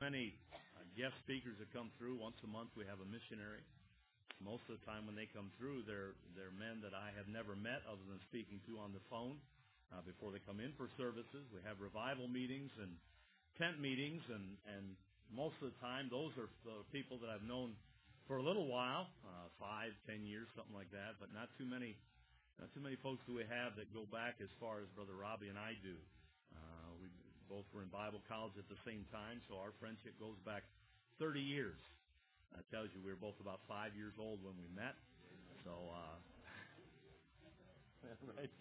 many guest speakers that come through. Once a month we have a missionary. Most of the time when they come through, they're men that I have never met other than speaking to on the phone before they come in for services. We have revival meetings and tent meetings, and most of the time those are the people that I've known for a little while, 5, 10 years, something like that, but not too many folks do we have that go back as far as Brother Robbie and I do. We both were in Bible college at the same time, so our friendship goes back 30 years. That tells you we were both about 5 years old when we met. So, right.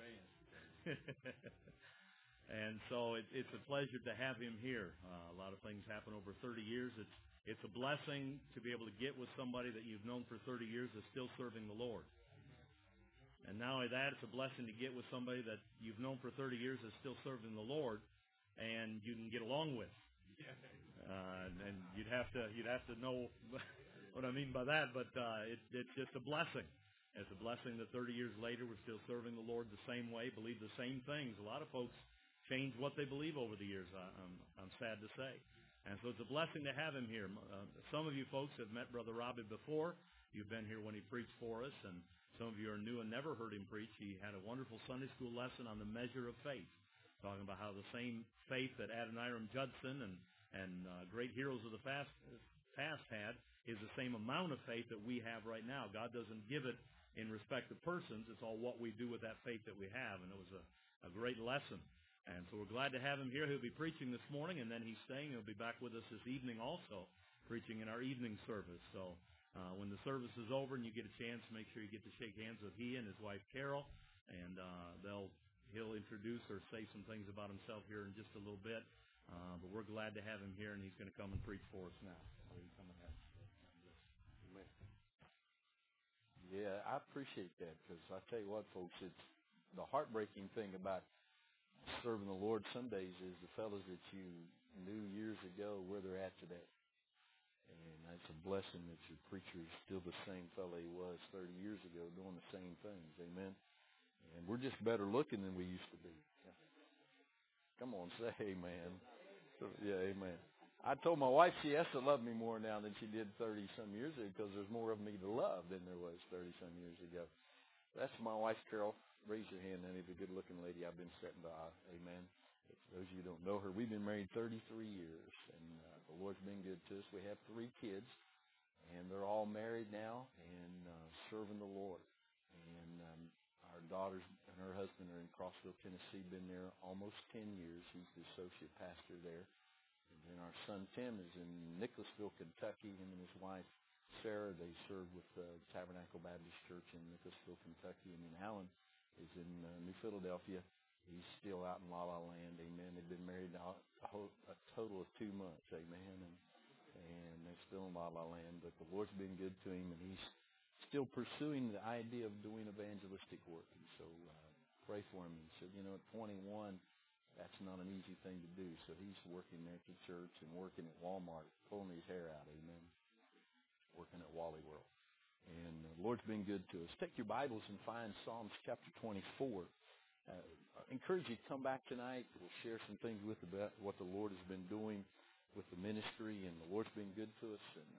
And so it's a pleasure to have him here. A lot of things happen over 30 years. It's a blessing to be able to get with somebody that you've known for 30 years that's still serving the Lord. And not only that, it's a blessing to get with somebody that you've known for 30 years that's still serving the Lord, and you can get along with. And you'd have to know what I mean by that, but it's just a blessing. It's a blessing that 30 years later we're still serving the Lord the same way, believe the same things. A lot of folks change what they believe over the years, I'm sad to say. And so it's a blessing to have him here. Some of you folks have met Brother Robbie before. You've been here when he preached for us, and some of you are new and never heard him preach. He had a wonderful Sunday school lesson on the measure of faith, talking about how the same faith that Adoniram Judson and great heroes of the past had is the same amount of faith that we have right now. God doesn't give it in respect of persons. It's all what we do with that faith that we have, and it was a great lesson. And so we're glad to have him here. He'll be preaching this morning, and then he's staying. He'll be back with us this evening also, preaching in our evening service. So when the service is over and you get a chance, make sure you get to shake hands with he and his wife Carol, and he'll introduce or say some things about himself here in just a little bit. But we're glad to have him here, and he's going to come and preach for us now. Yeah, I appreciate that, because I tell you what, folks, it's the heartbreaking thing about serving the Lord some days is the fellows that you knew years ago, where they're at today. And it's a blessing that your preacher is still the same fellow he was 30 years ago doing the same things. Amen. And we're just better looking than we used to be. Come on, say amen. Yeah, amen. I told my wife she has to love me more now than she did 30-some years ago, because there's more of me to love than there was 30-some years ago. That's my wife, Carol. Raise your hand, honey, the good-looking lady I've been sitting by. Amen. For those of you who don't know her, we've been married 33 years, and the Lord's been good to us. We have 3 kids, and they're all married now and serving the Lord. And our daughters and her husband are in Crossville, Tennessee, been there almost 10 years. He's the associate pastor there. And our son Tim is in Nicholasville, Kentucky. Him and his wife Sarah, they serve with Tabernacle Baptist Church in Nicholasville, Kentucky. And then Alan is in New Philadelphia. He's still out in La La Land. Amen. They've been married now a total of 2 months. Amen. And they're still in La La Land. But the Lord's been good to him, and he's still pursuing the idea of doing evangelistic work. And so pray for him. He said, at 21, that's not an easy thing to do. So he's working there at the church and working at Walmart, pulling his hair out, amen, working at Wally World. And the Lord's been good to us. Take your Bibles and find Psalms chapter 24. I encourage you to come back tonight. We'll share some things with about what the Lord has been doing with the ministry, and the Lord's been good to us, and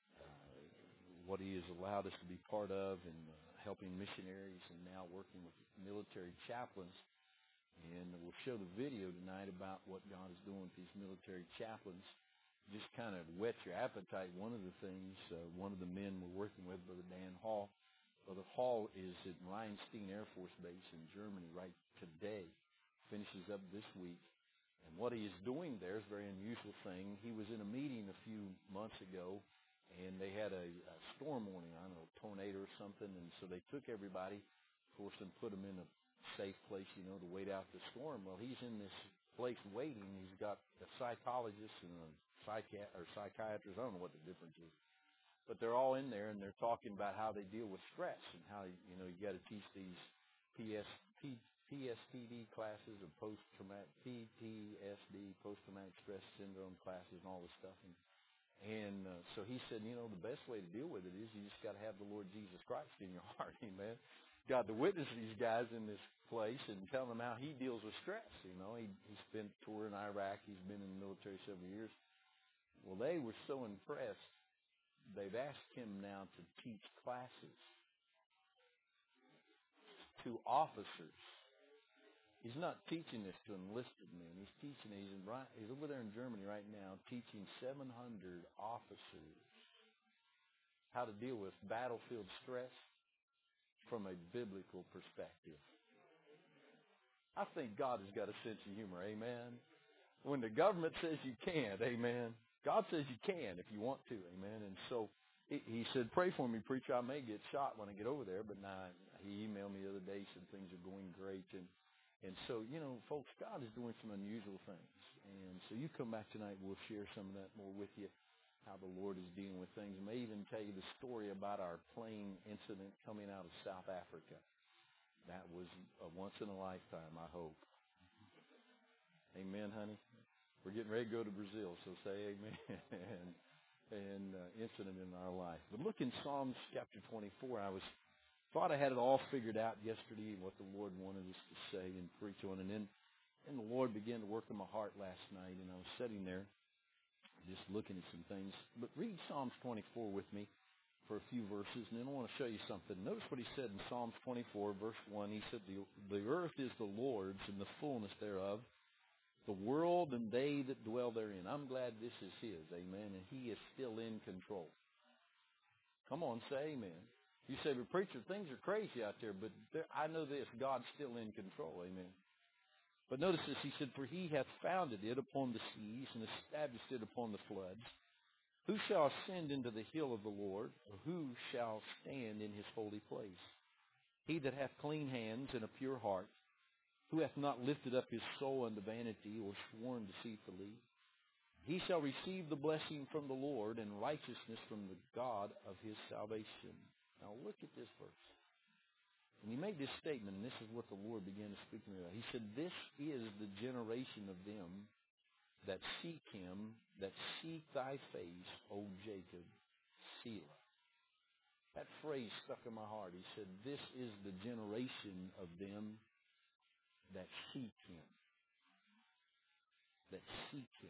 what he has allowed us to be part of, and helping missionaries, and now working with military chaplains. And we'll show the video tonight about what God is doing with these military chaplains. Just kind of whet your appetite. One of the things, one of the men we're working with, Brother Dan Hall. Brother Hall is at Rheinstein Air Force Base in Germany right today. Finishes up this week. And what he is doing there is a very unusual thing. He was in a meeting a few months ago, and they had a storm warning, I don't know, a tornado or something. And so they took everybody, of course, and put them in a safe place, to wait out the storm. Well, he's in this place waiting. He's got a psychologist and a psychiatrist. I don't know what the difference is, but they're all in there, and they're talking about how they deal with stress and how you got to teach these PSTD classes or post-traumatic PTSD, post-traumatic stress syndrome classes, and all this stuff. And so he said, the best way to deal with it is you just got to have the Lord Jesus Christ in your heart, amen. Got to witness these guys in this place and tell them how he deals with stress. He spent a tour in Iraq. He's been in the military several years. Well, they were so impressed, they've asked him now to teach classes to officers. He's not teaching this to enlisted men. He's teaching, he's over there in Germany right now teaching 700 officers how to deal with battlefield stress from a biblical perspective. I think God has got a sense of humor, amen. When the government says you can't, amen, God says you can if you want to, amen. And so he said, pray for me, preacher, I may get shot when I get over there. But now he emailed me the other day, said things are going great. And so, you know, folks, God is doing some unusual things. And so you come back tonight, we'll share some of that more with you, how the Lord is dealing with things. I may even tell you the story about our plane incident coming out of South Africa. That was a once in a lifetime, I hope. Amen, honey. We're getting ready to go to Brazil, so say amen. and incident in our life. But look in Psalms chapter 24. I thought I had it all figured out yesterday, what the Lord wanted us to say and preach on. And then the Lord began to work in my heart last night, and I was sitting there just looking at some things. But read Psalms 24 with me for a few verses, and then I want to show you something. Notice what he said in Psalms 24, verse 1. He said, the earth is the Lord's and the fullness thereof, the world and they that dwell therein. I'm glad this is his, amen, and he is still in control. Come on, say amen. You say, but preacher, things are crazy out there, but I know this, God's still in control, amen. But notice this, he said, for he hath founded it upon the seas and established it upon the floods. Who shall ascend into the hill of the Lord, or who shall stand in his holy place? He that hath clean hands and a pure heart, who hath not lifted up his soul unto vanity, or sworn deceitfully. He shall receive the blessing from the Lord, and righteousness from the God of his salvation. Now look at this verse. And he made this statement, and this is what the Lord began to speak to me about. He said, this is the generation of them that seek him, that seek thy face, O Jacob, Selah. That phrase stuck in my heart. He said, this is the generation of them that seek him. That seek him.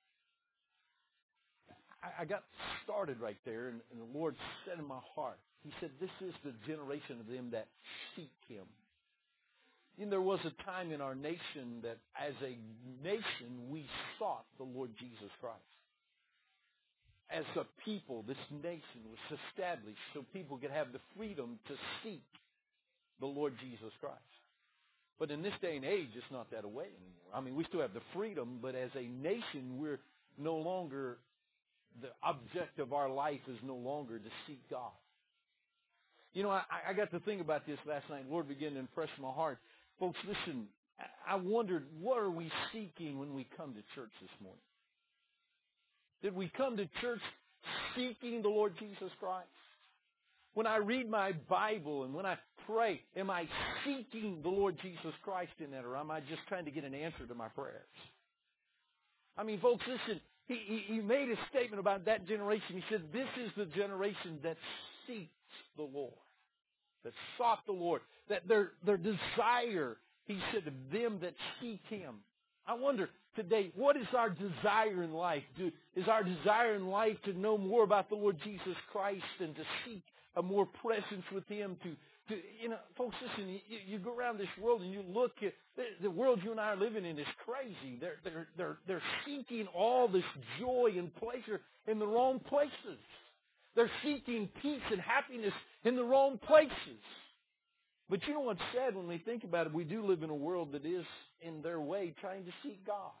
I got started right there, and the Lord said in my heart, he said, this is the generation of them that seek him. And there was a time in our nation that as a nation we sought the Lord Jesus Christ. As a people, this nation was established so people could have the freedom to seek the Lord Jesus Christ. But in this day and age, it's not that way anymore. I mean, we still have the freedom, but as a nation, we're no longer, the object of our life is no longer to seek God. You know, I got to think about this last night. The Lord began to impress my heart. Folks, listen, I wondered, what are we seeking when we come to church this morning? Did we come to church seeking the Lord Jesus Christ? When I read my Bible and when I pray, am I seeking the Lord Jesus Christ in that, or am I just trying to get an answer to my prayers? I mean, folks, listen, he made a statement about that generation. He said, this is the generation that seeks the Lord, that sought the Lord, that their desire, he said, of them that seek him. I wonder today, what is our desire in life? Is our desire in life to know more about the Lord Jesus Christ and to seek a more presence with him? To you know, folks, listen, you go around this world and you look at the world you and I are living in is crazy. They're seeking all this joy and pleasure in the wrong places. They're seeking peace and happiness in the wrong places. But you know what's sad when we think about it? We do live in a world that is, in their way, trying to seek God.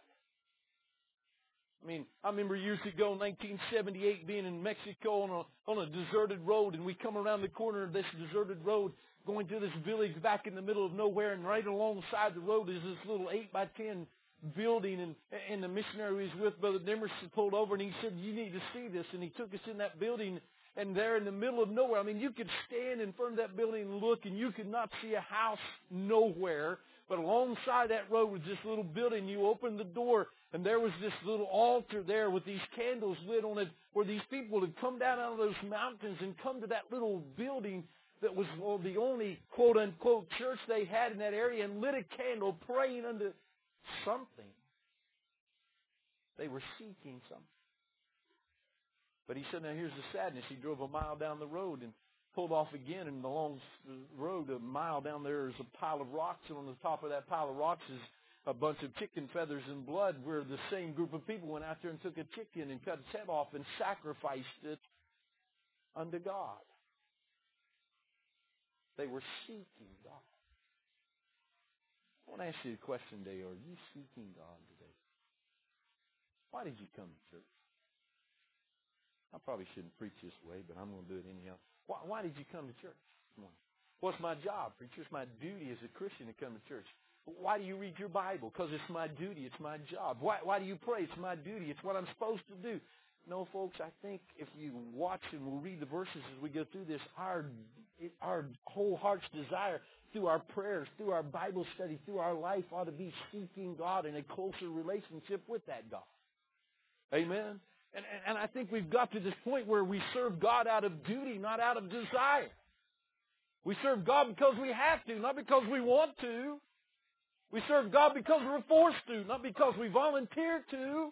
I mean, I remember years ago, 1978, being in Mexico on a deserted road, and we come around the corner of this deserted road, going to this village back in the middle of nowhere, and right alongside the road is this little 8x10 building, and the missionary we was with, Brother Demerson, pulled over, and he said, you need to see this, and he took us in that building. And there in the middle of nowhere, I mean, you could stand in front of that building and look, and you could not see a house nowhere. But alongside that road was this little building. You opened the door, and there was this little altar there with these candles lit on it, where these people had come down out of those mountains and come to that little building that was the only quote-unquote church they had in that area, and lit a candle praying unto something. They were seeking something. But he said, now here's the sadness. He drove a mile down the road and pulled off again, and along the road a mile down there is a pile of rocks, and on the top of that pile of rocks is a bunch of chicken feathers and blood, where the same group of people went out there and took a chicken and cut its head off and sacrificed it unto God. They were seeking God. I want to ask you a question today. Are you seeking God today? Why did you come to church? I probably shouldn't preach this way, but I'm going to do it anyhow. Why did you come to church this morning? Well, it's my job, preacher. It's my duty as a Christian to come to church. Why do you read your Bible? Because it's my duty. It's my job. Why do you pray? It's my duty. It's what I'm supposed to do. No, folks, I think if you watch and we'll read the verses as we go through this, our whole heart's desire through our prayers, through our Bible study, through our life ought to be seeking God in a closer relationship with that God. Amen? And I think we've got to this point where we serve God out of duty, not out of desire. We serve God because we have to, not because we want to. We serve God because we're forced to, not because we volunteer to.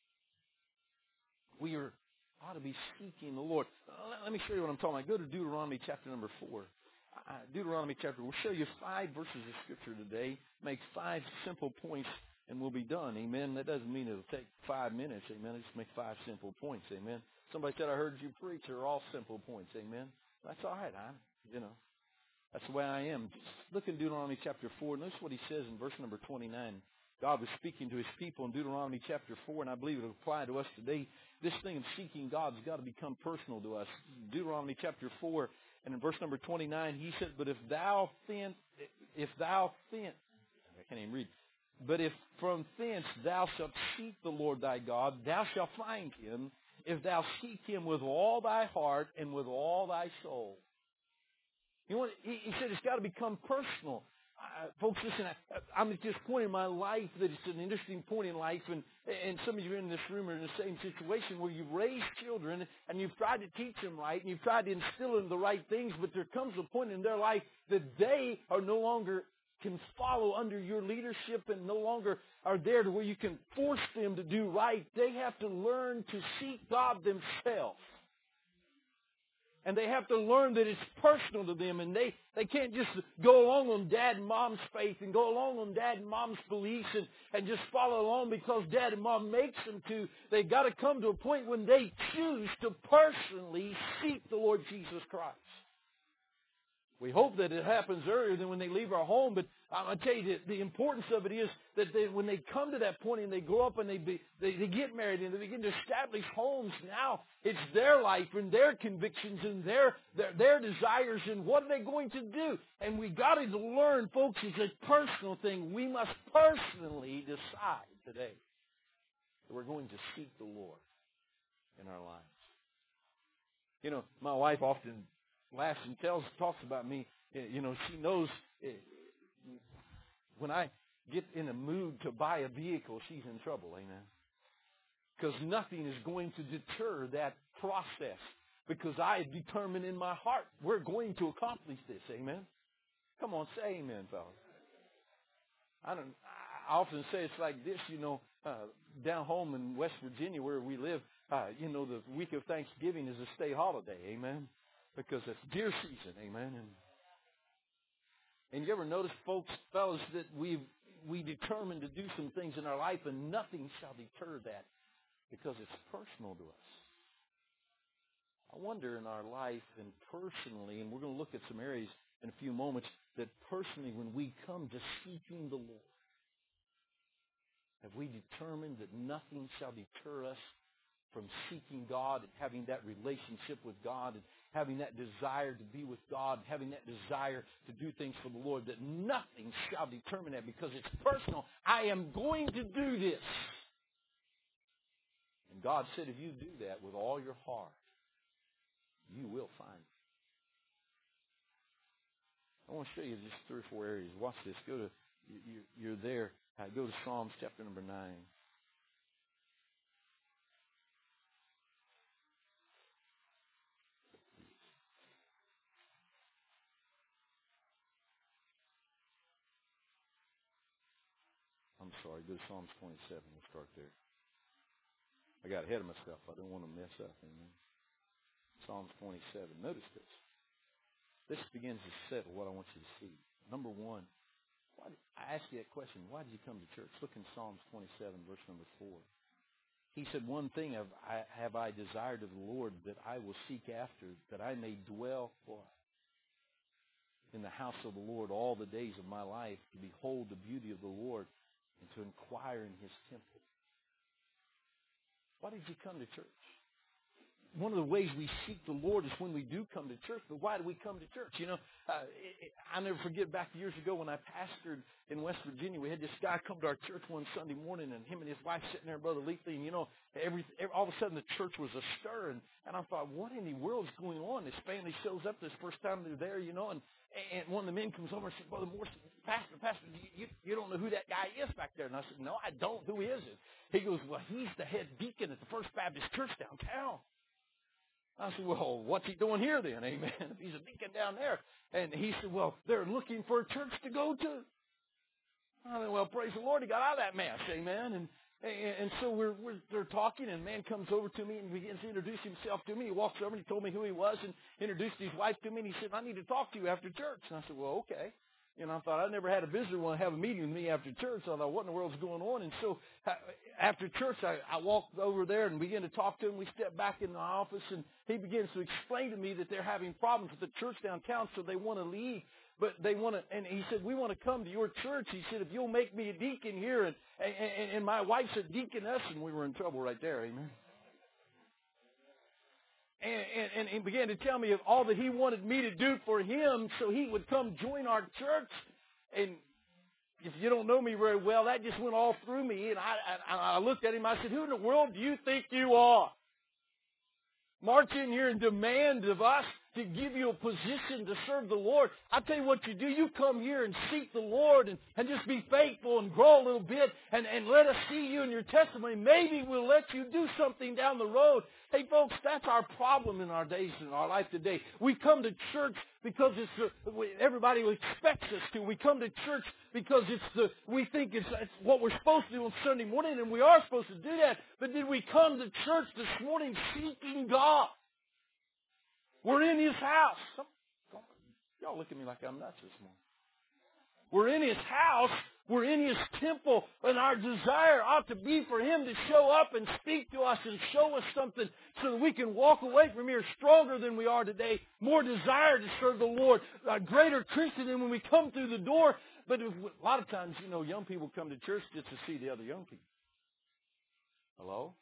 We ought to be seeking the Lord. Let me show you what I'm talking about. Go to Deuteronomy chapter number 4. Deuteronomy chapter. We'll show you 5 verses of Scripture today. Make 5 simple points, and we'll be done. Amen. That doesn't mean it'll take 5 minutes. Amen. Just make 5 simple points. Amen. Somebody said, I heard you preach. They're all simple points. Amen. That's all right. That's the way I am. Just look in Deuteronomy chapter 4. Notice what he says in verse number 29. God was speaking to his people in Deuteronomy chapter 4, and I believe it will apply to us today. This thing of seeking God has got to become personal to us. Deuteronomy chapter 4, and in verse number 29, he said, but I can't even read. But if from thence thou shalt seek the Lord thy God, thou shalt find him, if thou seek him with all thy heart and with all thy soul. You know what? He said it's got to become personal. Folks, listen, I'm at this point in my life that it's an interesting point in life, and some of you in this room are in the same situation where you've raised children and you've tried to teach them right and you've tried to instill in the right things, but there comes a point in their life that they are no longer can follow under your leadership and no longer are there to where you can force them to do right. They have to learn to seek God themselves. And they have to learn that it's personal to them, and they can't just go along on dad and mom's faith and go along on dad and mom's beliefs and just follow along because dad and mom makes them to. They've got to come to a point when they choose to personally seek the Lord Jesus Christ. We hope that it happens earlier than when they leave our home, but I'll tell you the importance of it is that when they come to that point and they grow up and they get married and they begin to establish homes, now it's their life and their convictions and their desires and what are they going to do. And we got to learn, folks, it's a personal thing. We must personally decide today that we're going to seek the Lord in our lives. You know, my wife often laughs and talks about me. You know, she knows when I get in a mood to buy a vehicle, she's in trouble, amen. Because nothing is going to deter that process. Because I have determined in my heart, we're going to accomplish this, amen. Come on, say amen, fellas. I often say it's like this, you know, down home in West Virginia where we live, you know, the week of Thanksgiving is a state holiday, amen. Because it's deer season, amen. And you ever notice, fellas, that we determine to do some things in our life and nothing shall deter that because it's personal to us. I wonder in our life and personally, and we're going to look at some areas in a few moments, that personally when we come to seeking the Lord, have we determined that nothing shall deter us from seeking God and having that relationship with God and having that desire to be with God, having that desire to do things for the Lord, that nothing shall determine that because it's personal. I am going to do this. And God said if you do that with all your heart, you will find it. I want to show you just 3 or 4 areas. Watch this. You're there. Go to Psalms chapter number 9. I'm sorry, go to Psalms 27. We'll start there. I got ahead of myself. I didn't want to mess up. Amen. Psalms 27. Notice this. This begins to settle what I want you to see. Number one, I asked you that question. Why did you come to church? Look in Psalms 27, verse number 4. He said, one thing have I desired of the Lord, that I will seek after, that I may dwell in the house of the Lord all the days of my life, to behold the beauty of the Lord and to inquire in his temple. Why did you come to church? One of the ways we seek the Lord is when we do come to church. But why do we come to church? You know, I'll never forget back years ago when I pastored in West Virginia. We had this guy come to our church one Sunday morning, and him and his wife sitting there, Brother Leafly, and you know, all of a sudden the church was astir, and I thought, what in the world is going on? This family shows up this first time they're there, you know, and one of the men comes over and said, Brother Morrison, Pastor, you don't know who that guy is back there? And I said, no, I don't. Who is it? He goes, well, he's the head deacon at the First Baptist Church downtown. I said, well, what's he doing here then? Amen. He's a deacon down there. And he said, well, they're looking for a church to go to. I said, well, praise the Lord, he got out of that mess. Amen. And so they're talking, and a man comes over to me and begins to introduce himself to me. He walks over and he told me who he was and introduced his wife to me. And he said, I need to talk to you after church. And I said, well, okay. And I thought, I never had a visitor want to have a meeting with me after church. So I thought, what in the world's going on? And so after church, I walked over there and began to talk to him. We stepped back in the office, and he begins to explain to me that they're having problems with the church downtown, so they want to leave. But they want to, and he said, we want to come to your church. He said, if you'll make me a deacon here, and my wife's a deaconess, and we were in trouble right there, amen. And he began to tell me of all that he wanted me to do for him so he would come join our church. And if you don't know me very well, that just went all through me. And I looked at him. I said, who in the world do you think you are? March in here and demand of us to give you a position to serve the Lord. I tell you what you do. You come here and seek the Lord and just be faithful and grow a little bit and let us see you in your testimony. Maybe we'll let you do something down the road. Hey, folks, that's our problem in our days, in our life today. We come to church because everybody expects us to. We come to church because we think it's what we're supposed to do on Sunday morning, and we are supposed to do that. But did we come to church this morning seeking God? We're in His house. Y'all look at me like I'm nuts this morning. We're in His house. We're in His temple. And our desire ought to be for Him to show up and speak to us and show us something so that we can walk away from here stronger than we are today, more desire to serve the Lord, a greater Christian than when we come through the door. But a lot of times, you know, young people come to church just to see the other young people. Hello?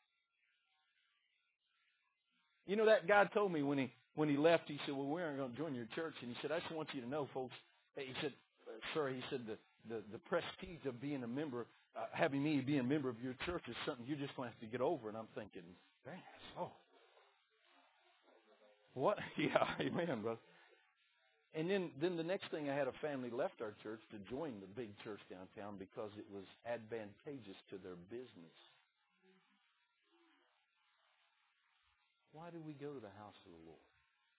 You know, that guy told me when he left, he said, well, we aren't going to join your church. And he said, I just want you to know, folks. He said, sir, he said, the prestige of being a member, having me be a member of your church is something you're just going to have to get over. And I'm thinking, man, oh. What? Yeah, amen, brother. And then the next thing, I had a family left our church to join the big church downtown because it was advantageous to their business. Why do we go to the house of the Lord?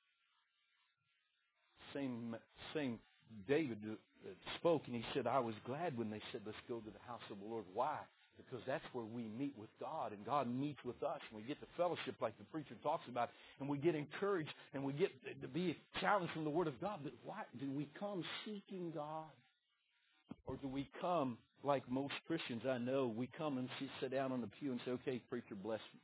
Same David spoke, and he said, I was glad when they said, let's go to the house of the Lord. Why? Because that's where we meet with God, and God meets with us, and we get the fellowship like the preacher talks about, and we get encouraged, and we get to be challenged from the Word of God. But why do we come seeking God? Or do we come, like most Christians I know, we come and sit down on the pew and say, okay, preacher, bless me.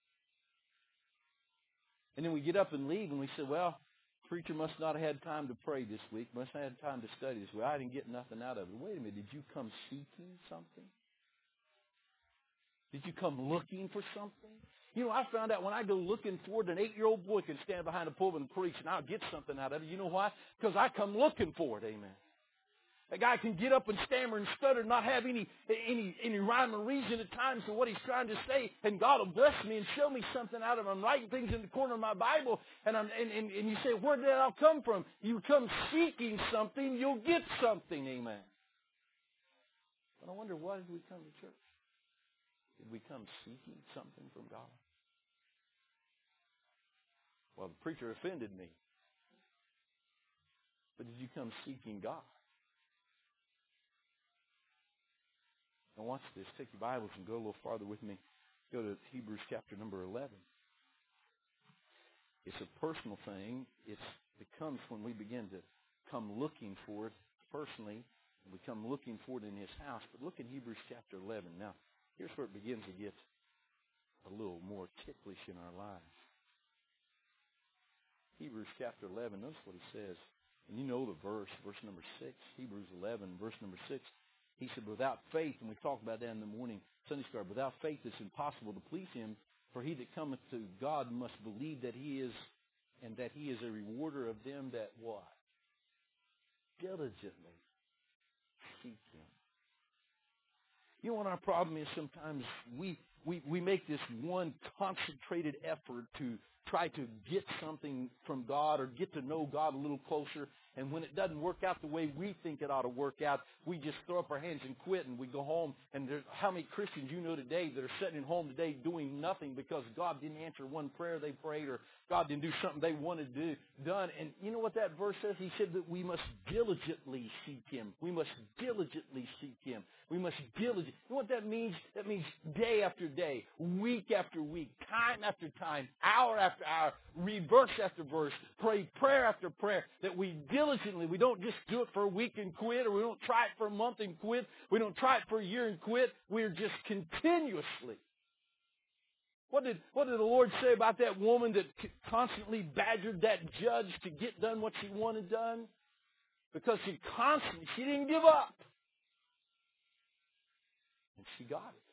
And then we get up and leave, and we say, well, preacher must not have had time to pray this week, must not have had time to study this week. I didn't get nothing out of it. Wait a minute, did you come seeking something? Did you come looking for something? You know, I found out when I go looking for it, an 8-year-old boy can stand behind a pulpit and preach, and I'll get something out of it. You know why? Because I come looking for it, amen. A guy can get up and stammer and stutter and not have any rhyme or reason at times to what he's trying to say, and God will bless me and show me something out of it. I'm writing things in the corner of my Bible, and you say, where did that all come from? You come seeking something, you'll get something, amen. But I wonder, why did we come to church? Did we come seeking something from God? Well, the preacher offended me. But did you come seeking God? Now watch this. Take your Bibles and go a little farther with me Go to Hebrews chapter number 11. It's a personal thing. It comes when we begin to come looking for it personally. We come looking for it in His house. But look in Hebrews chapter 11. Now, here's where it begins to get a little more ticklish in our lives. Hebrews chapter 11, notice what he says. And you know the verse number 6. Hebrews 11, verse number 6. He said, without faith, and we talked about that in the morning Sunday school, without faith it's impossible to please Him, for he that cometh to God must believe that He is, and that He is a rewarder of them that what? Diligently seek Him. You know what our problem is? Sometimes we make this one concentrated effort to try to get something from God or get to know God a little closer. And when it doesn't work out the way we think it ought to work out, we just throw up our hands and quit and we go home. And there's how many Christians you know today that are sitting at home today doing nothing because God didn't answer one prayer they prayed or God didn't do something they wanted to do done. And you know what that verse says? He said that we must diligently seek Him. We must diligently seek Him. We must diligently. You know what that means? That means day after day, week after week, time after time, hour after hour, read verse after verse, pray prayer after prayer, that we diligently, we don't just do it for a week and quit, or we don't try it for a month and quit, we don't try it for a year and quit, we're just continuously. What did the Lord say about that woman that constantly badgered that judge to get done what she wanted done? Because she didn't give up. And she got it.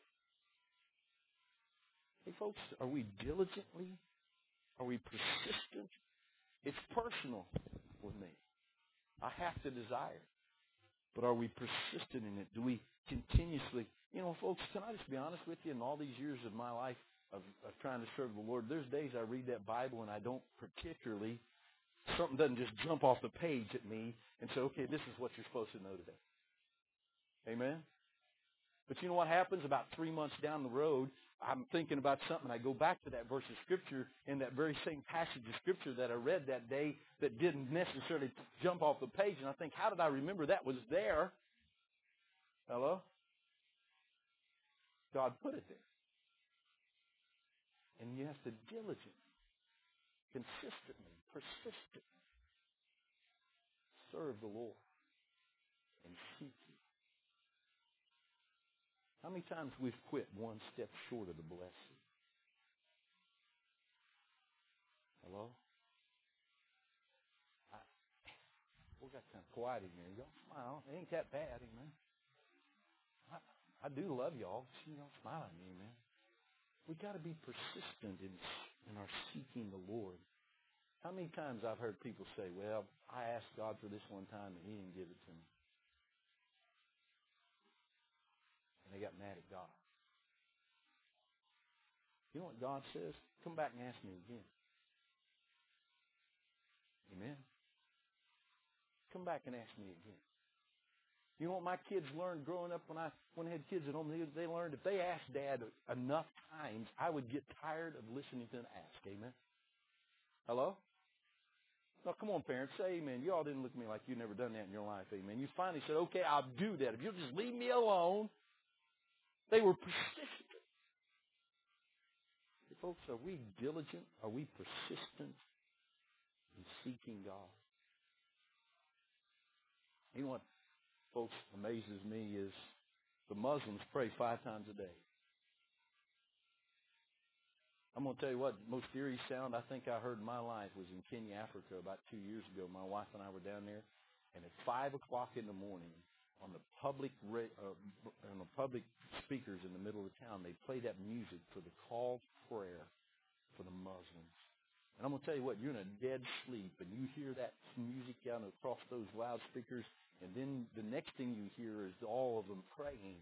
Hey folks, are we diligently? Are we persistent? It's personal with me. I have to desire it. But are we persistent in it? Do we continuously? You know, folks, can I just be honest with you? In all these years of my life of trying to serve the Lord, there's days I read that Bible and I don't particularly, something doesn't just jump off the page at me and say, okay, this is what you're supposed to know today. Amen? But you know what happens? About 3 months down the road, I'm thinking about something. I go back to that verse of Scripture in that very same passage of Scripture that I read that day that didn't necessarily jump off the page. And I think, how did I remember that was there? Hello? God put it there. And you have to diligently, consistently, persistently serve the Lord and seek Him. How many times we've quit one step short of the blessing? Hello? We got kind of quiet in here. Y'all smile. It ain't that bad, amen. I do love y'all. See y'all smile at me, man. We got to be persistent in our seeking the Lord. How many times I've heard people say, well, I asked God for this one time and He didn't give it to me. And they got mad at God. You know what God says? Come back and ask me again. Amen. Come back and ask me again. You know what my kids learned growing up when I had kids at home? They learned if they asked Dad enough times, I would get tired of listening to them ask. Amen? Hello? No, come on, parents. Say amen. You all didn't look at me like you've never done that in your life. Amen. You finally said, okay, I'll do that. If you'll just leave me alone. They were persistent. Folks, are we diligent? Are we persistent in seeking God? You know what, folks, amazes me is the Muslims pray 5 times a day. I'm going to tell you what, the most eerie sound I think I heard in my life was in Kenya, Africa, about 2 years ago. My wife and I were down there, and at 5 o'clock in the morning, on the public speakers in the middle of the town, they play that music for the call to prayer for the Muslims. And I'm going to tell you what, you're in a dead sleep, and you hear that music down across those loudspeakers, and then the next thing you hear is all of them praying.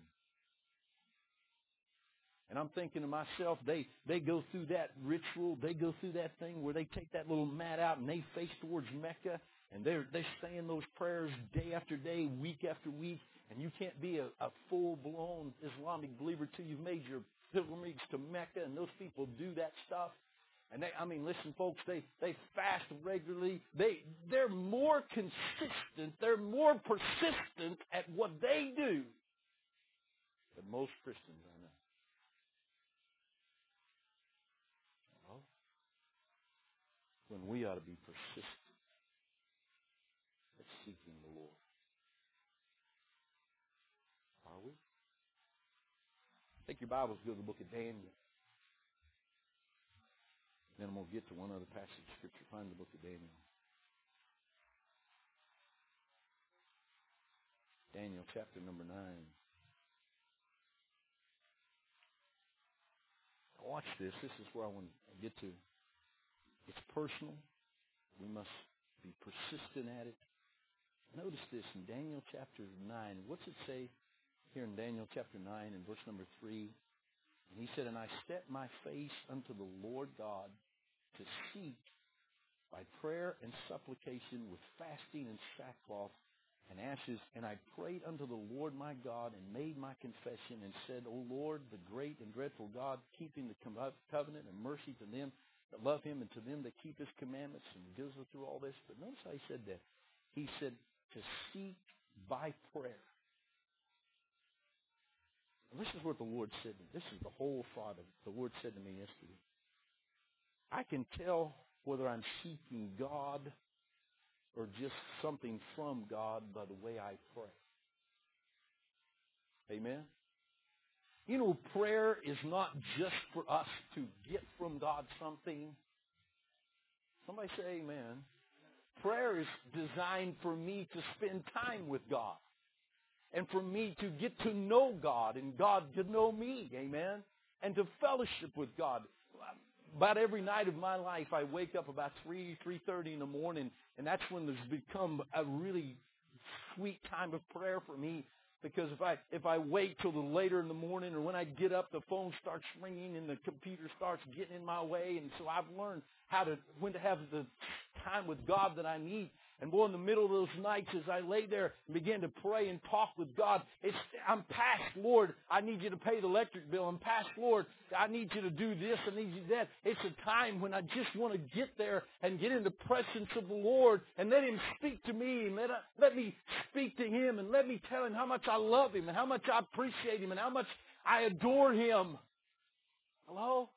And I'm thinking to myself, they go through that ritual, they go through that thing where they take that little mat out and they face towards Mecca, and they're saying those prayers day after day, week after week, and you can't be a full-blown Islamic believer till you've made your pilgrimage to Mecca, and those people do that stuff. And listen, folks, they fast regularly. They're more consistent, they're more persistent at what they do than most Christians I know. when we ought to be persistent at seeking the Lord. Are we? Take your Bibles, go to the book of Daniel. Then I'm going to get to one other passage of Scripture. Find the book of Daniel. Daniel chapter number 9. Watch this. This is where I want to get to. It's personal. We must be persistent at it. Notice this in Daniel chapter 9. What's it say here in Daniel chapter 9 and verse number 3? And he said, "And I set my face unto the Lord God to seek by prayer and supplication with fasting and sackcloth and ashes. And I prayed unto the Lord my God and made my confession and said, O Lord, the great and dreadful God, keeping the covenant and mercy to them that love him and to them that keep his commandments." And he goes through all this. But notice how he said that. He said to seek by prayer. And this is what the Lord said to me. This is the whole thought of it. The Lord said to me yesterday. I can tell whether I'm seeking God or just something from God by the way I pray. Amen? You know, prayer is not just for us to get from God something. Somebody say amen. Prayer is designed for me to spend time with God and for me to get to know God and God to know me. Amen? And to fellowship with God. About every night of my life, I wake up about 3:30 in the morning, and that's when there's become a really sweet time of prayer for me. Because if I wait till the later in the morning, or when I get up, the phone starts ringing and the computer starts getting in my way, and so I've learned when to have the time with God that I need. And boy, in the middle of those nights, as I lay there and begin to pray and talk with God, I'm past, Lord, I need you to pay the electric bill. I'm past, Lord, I need you to do this, I need you to do that. It's a time when I just want to get there and get in the presence of the Lord and let him speak to me and let me speak to him and let me tell him how much I love him and how much I appreciate him and how much I adore him. Hello?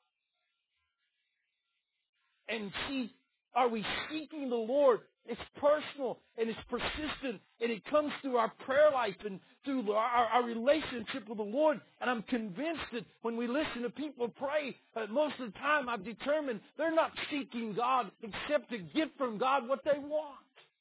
And see, are we seeking the Lord? It's personal and it's persistent, and it comes through our prayer life and through our relationship with the Lord. And I'm convinced that when we listen to people pray, most of the time I've determined they're not seeking God except to get from God what they want.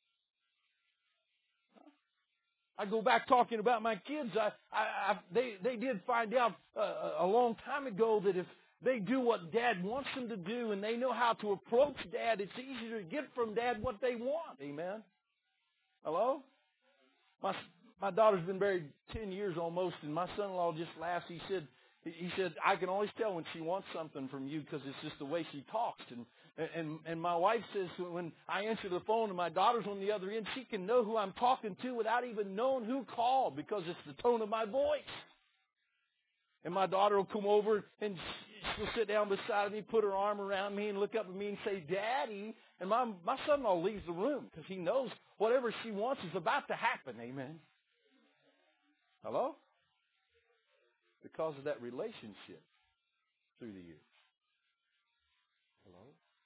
I go back talking about my kids. They did find out a long time ago that if they do what Dad wants them to do and they know how to approach Dad, it's easier to get from Dad what they want. Amen? Hello? My daughter's been married 10 years almost, and my son-in-law just laughs. He said, I can always tell when she wants something from you because it's just the way she talks. And my wife says when I answer the phone and my daughter's on the other end, she can know who I'm talking to without even knowing who called because it's the tone of my voice. And my daughter will come over and she'll sit down beside me, put her arm around me, and look up at me and say, Daddy. And my son-in-law leaves the room because he knows whatever she wants is about to happen. Amen. Hello? Because of that relationship through the years. Hello?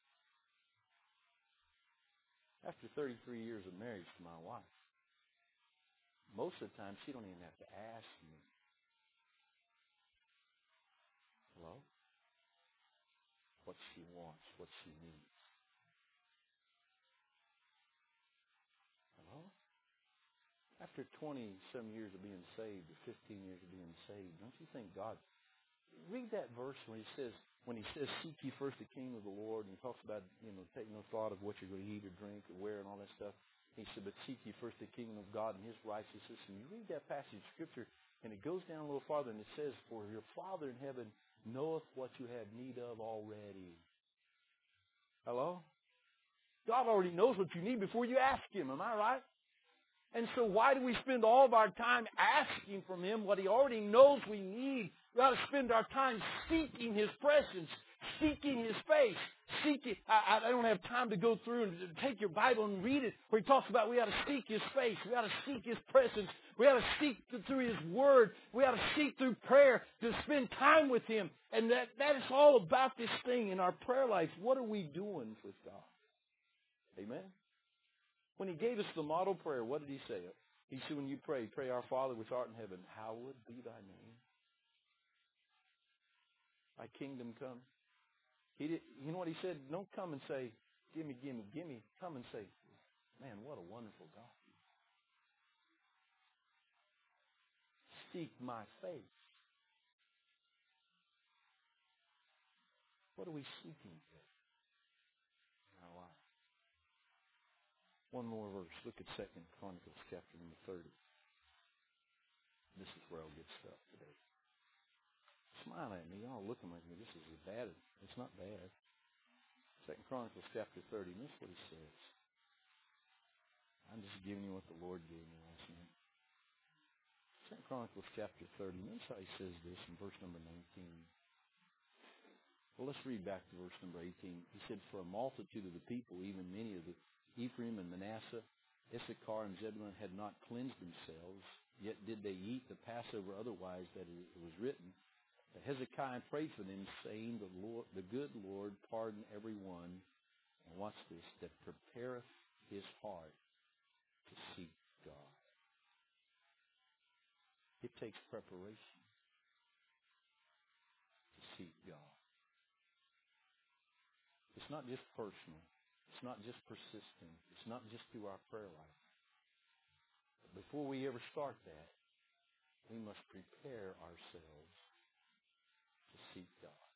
After 33 years of marriage to my wife, most of the time she don't even have to ask me. Hello? What she wants, what she needs. Hello? After 20-some years of being saved, or 15 years of being saved, don't you think God... Read that verse when he says, seek ye first the kingdom of the Lord, and he talks about, take no thought of what you're going to eat or drink or wear and all that stuff. He said, but seek ye first the kingdom of God and his righteousness. And you read that passage of Scripture, and it goes down a little farther, and it says, for your Father in heaven knoweth what you have need of already. Hello? God already knows what you need before you ask him. Am I right? And so why do we spend all of our time asking from him what he already knows we need? We ought to spend our time seeking his presence, seeking his face, seeking. I don't have time to go through and take your Bible and read it where he talks about we ought to seek his face. We ought to seek his presence. We ought to seek through his word. We ought to seek through prayer to spend time with him. And that is all about this thing in our prayer life. What are we doing with God? Amen? When he gave us the model prayer, what did he say? He said, when you pray, pray our Father which art in heaven, hallowed be thy name. Thy kingdom come. He did, you know what he said? Don't come and say, gimme, gimme, gimme. Come and say, man, what a wonderful God. Seek my face. What are we seeking in our life? One more verse. Look at 2 Chronicles chapter number 30. This is where I'll get stuck today. Smile at me. Y'all looking at me. This is bad. It's not bad. 2 Chronicles chapter 30. And this is what he says. I'm just giving you what the Lord gave me last night. 2 Chronicles chapter 30. Notice how he says this in verse number 19. Well, let's read back to verse number 18. He said, for a multitude of the people, even many of the Ephraim and Manasseh, Issachar and Zebulun had not cleansed themselves, yet did they eat the Passover otherwise that it was written. But Hezekiah prayed for them, saying, the good Lord pardon every one, and watch this, that prepareth his heart to seek God. It takes preparation to seek God. It's not just personal. It's not just persistent. It's not just through our prayer life. But before we ever start that, we must prepare ourselves to seek God.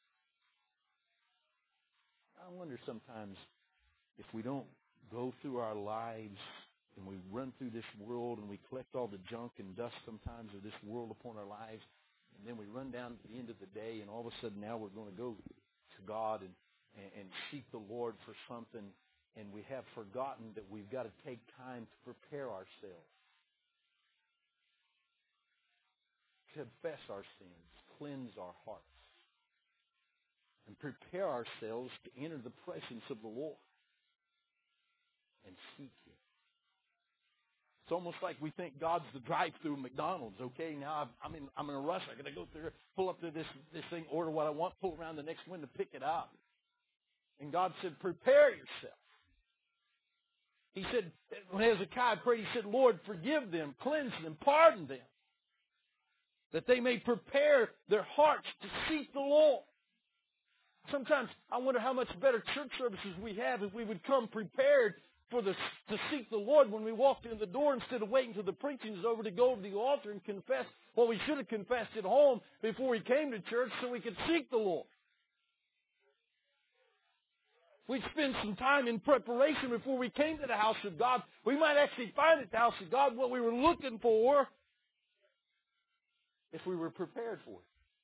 I wonder sometimes if we don't go through our lives and we run through this world and we collect all the junk and dust sometimes of this world upon our lives, and then we run down to the end of the day and all of a sudden now we're going to go to God and seek the Lord for something, and we have forgotten that we've got to take time to prepare ourselves, confess our sins, cleanse our hearts, and prepare ourselves to enter the presence of the Lord and seek Him. It's almost like we think God's the drive-through McDonald's. Okay, now I'm in a rush. I got to go through, pull up to this thing, order what I want, pull around the next window, pick it up. And God said, prepare yourself. He said, when Hezekiah prayed, he said, Lord, forgive them, cleanse them, pardon them, that they may prepare their hearts to seek the Lord. Sometimes I wonder how much better church services we have if we would come prepared to seek the Lord when we walked in the door instead of waiting till the preaching is over to go to the altar and confess what we should have confessed at home before we came to church so we could seek the Lord. We'd spend some time in preparation before we came to the house of God. We might actually find at the house of God what we were looking for if we were prepared for it.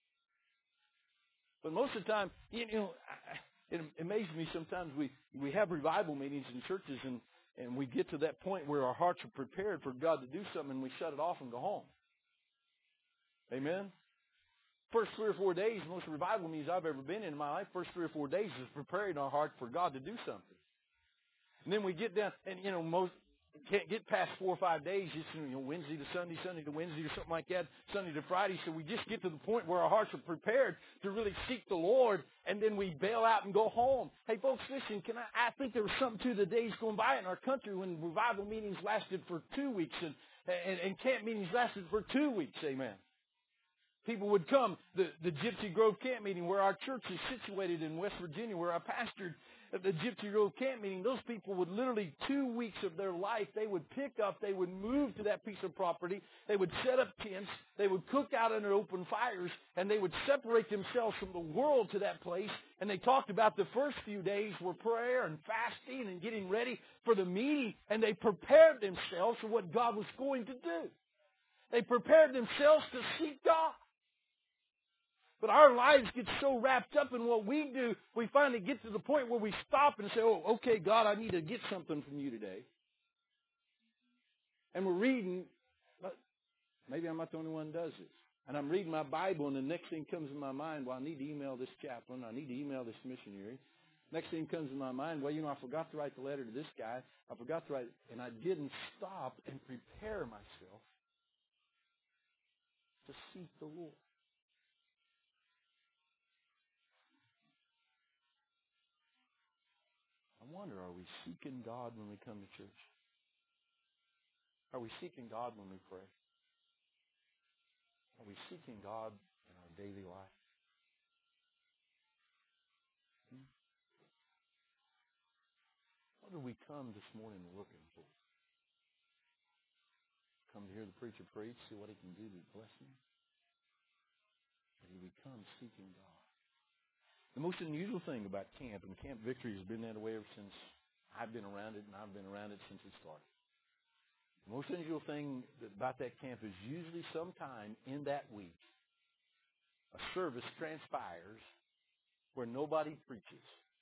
But most of the time, it amazes me sometimes we have revival meetings in churches and we get to that point where our hearts are prepared for God to do something and we shut it off and go home. Amen? First 3 or 4 days, most revival meetings I've ever been in my life, first 3 or 4 days is preparing our heart for God to do something. And then we get down, and most can't get past 4 or 5 days, just Wednesday to Sunday, Sunday to Wednesday or something like that, Sunday to Friday. So we just get to the point where our hearts are prepared to really seek the Lord, and then we bail out and go home. Hey folks, listen, I think there was something to the days going by in our country when revival meetings lasted for 2 weeks and camp meetings lasted for 2 weeks. Amen. People would come, the Gypsy Grove camp meeting where our church is situated in West Virginia, where I pastored at the Gypsy Grove camp meeting. Those people would literally 2 weeks of their life, they would pick up, they would move to that piece of property, they would set up tents, they would cook out under open fires, and they would separate themselves from the world to that place. And they talked about the first few days were prayer and fasting and getting ready for the meeting, and they prepared themselves for what God was going to do. They prepared themselves to seek God. But our lives get so wrapped up in what we do, we finally get to the point where we stop and say, oh, okay, God, I need to get something from you today. And we're reading, but maybe I'm not the only one that does this. And I'm reading my Bible, and the next thing comes in my mind, well, I need to email this chaplain. I need to email this missionary. Next thing comes in my mind, well, I forgot to write the letter to this guy. I forgot to write, and I didn't stop and prepare myself to seek the Lord. I wonder, are we seeking God when we come to church? Are we seeking God when we pray? Are we seeking God in our daily life? What do we come this morning looking for? Come to hear the preacher preach, see what he can do to bless me? Or do we come seeking God? The most unusual thing about camp, and Camp Victory has been that way ever since I've been around it, and I've been around it since it started. The most unusual thing about that camp is usually sometime in that week, a service transpires where nobody preaches,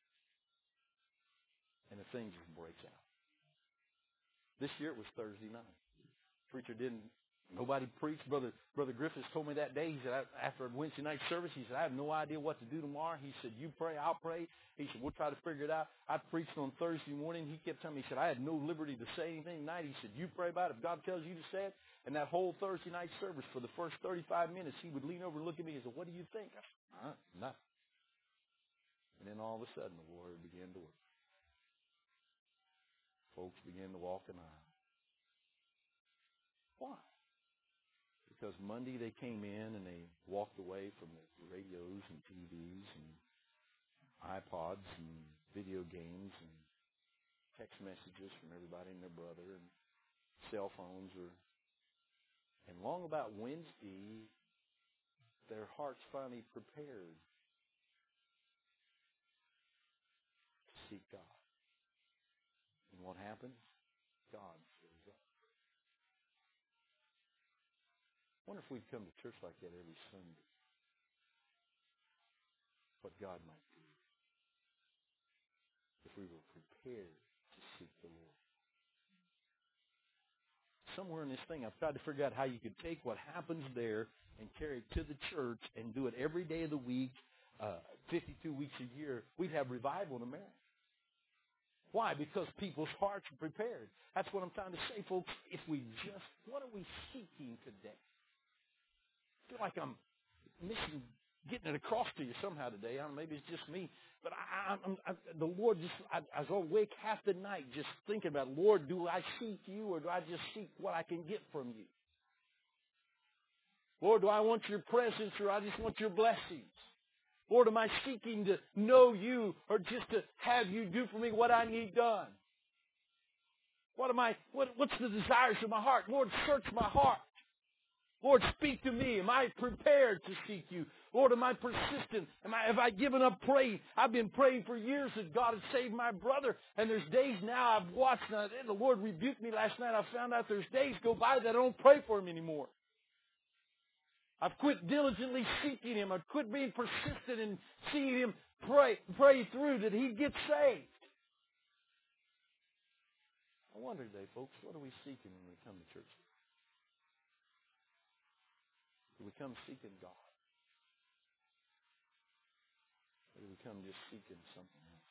and the thing just breaks out. This year it was Thursday night. Preacher nobody preached. Brother Griffiths told me that day, he said, after Wednesday night service, he said, I have no idea what to do tomorrow. He said, you pray, I'll pray. He said, we'll try to figure it out. I preached on Thursday morning. He kept telling me, he said, I had no liberty to say anything tonight. He said, you pray about it. If God tells you to say it. And that whole Thursday night service, for the first 35 minutes, he would lean over and look at me and say, what do you think? I said, nothing. And then all of a sudden, the Lord began to work. Folks began to walk in aisle. Why? Because Monday they came in and they walked away from the radios and TVs and iPods and video games and text messages from everybody and their brother and cell phones. And long about Wednesday, their hearts finally prepared to seek God. And what happens? God shows up. I wonder if we'd come to church like that every Sunday, what God might do if we were prepared to seek the Lord. Somewhere in this thing, I've tried to figure out how you could take what happens there and carry it to the church and do it every day of the week, 52 weeks a year. We'd have revival in America. Why? Because people's hearts are prepared. That's what I'm trying to say, folks. If we just, what are we seeking today? I feel like I'm getting it across to you somehow today. I don't know, maybe it's just me. But the Lord I was awake half the night just thinking about, Lord, do I seek you or do I just seek what I can get from you? Lord, do I want your presence or I just want your blessings? Lord, am I seeking to know you or just to have you do for me what I need done? What's the desires of my heart? Lord, search my heart. Lord, speak to me. Am I prepared to seek you? Lord, am I persistent? Have I given up praying? I've been praying for years that God had saved my brother. And there's days now I've watched, and the Lord rebuked me last night. I found out there's days go by that I don't pray for him anymore. I've quit diligently seeking him. I've quit being persistent in seeing him pray through that he'd get saved. I wonder today, folks, what are we seeking when we come to church? Do we come seeking God? Or do we come just seeking something else?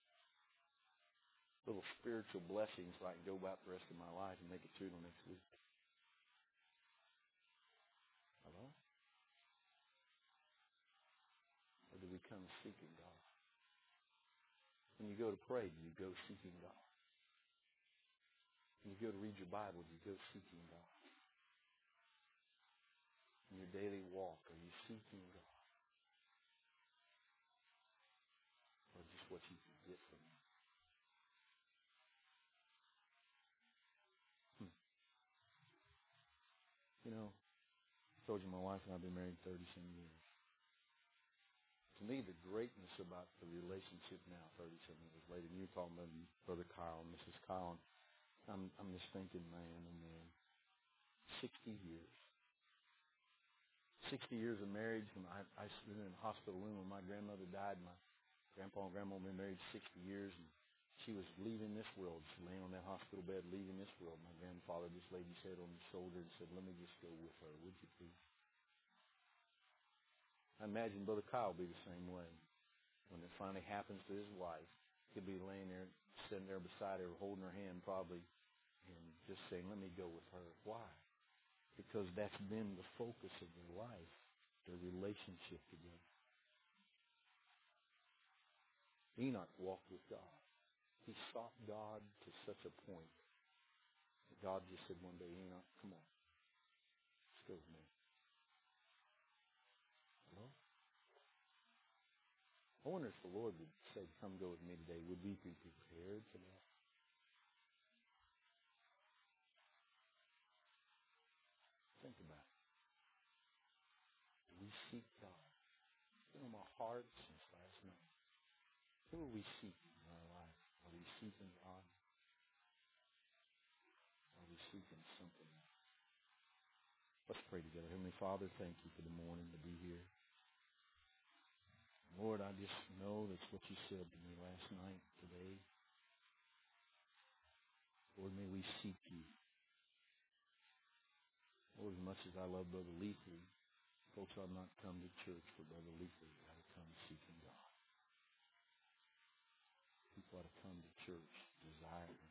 Little spiritual blessings so I can go about the rest of my life and make it through till next week. Hello? Or do we come seeking God? When you go to pray, do you go seeking God? When you go to read your Bible, do you go seeking God? In your daily walk, are you seeking God? Or just what you can get from Him? You know, I told you my wife and I have been married 30-some years. To me, the greatness about the relationship now, 30-some years later, and you're talking about Brother Kyle and Mrs. Kyle, and I'm just thinking, man, oh man, 60 years. 60 years of marriage, and I was in a hospital room when my grandmother died. My grandpa and grandma have been married 60 years, and she was leaving this world. She laying on that hospital bed, leaving this world. My grandfather just laid his head on his shoulder and said, let me just go with her, would you please? I imagine Brother Kyle will be the same way. When it finally happens to his wife, he'll be laying there, sitting there beside her, holding her hand probably, and just saying, let me go with her. Why? Because that's been the focus of their life, their relationship together. Enoch walked with God. He sought God to such a point that God just said one day, Enoch, come on, let's go with me. Well, I wonder if the Lord would say, come go with me today. Would we be prepared for that? Think about it. Do we seek God? It's been on my heart since last night. Who are we seeking in our life? Are we seeking God? Are we seeking something else? Let's pray together. Heavenly Father, thank you for the morning to be here. Lord, I just know that's what you said to me last night, today. Lord, may we seek you. Lord, as much as I love Brother Leafley, folks ought not come to church for Brother Leafley. They ought to come seeking God. People ought to come to church desiring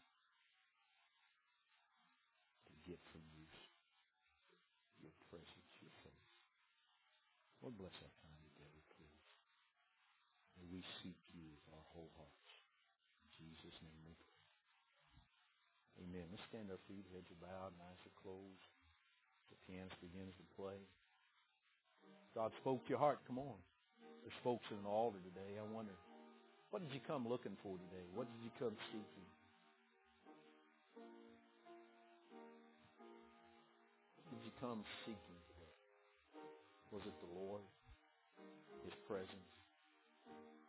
to get from you your presence, your face. Lord, bless our time today, please. May we seek you with our whole hearts. In Jesus' name we pray. Amen. Let's stand to our feet, heads are bowed, and eyes are closed. The pianist begins to play. God spoke to your heart. Come on. There's folks in an altar today. I wonder, what did you come looking for today? What did you come seeking? What did you come seeking today? Was it the Lord, His presence?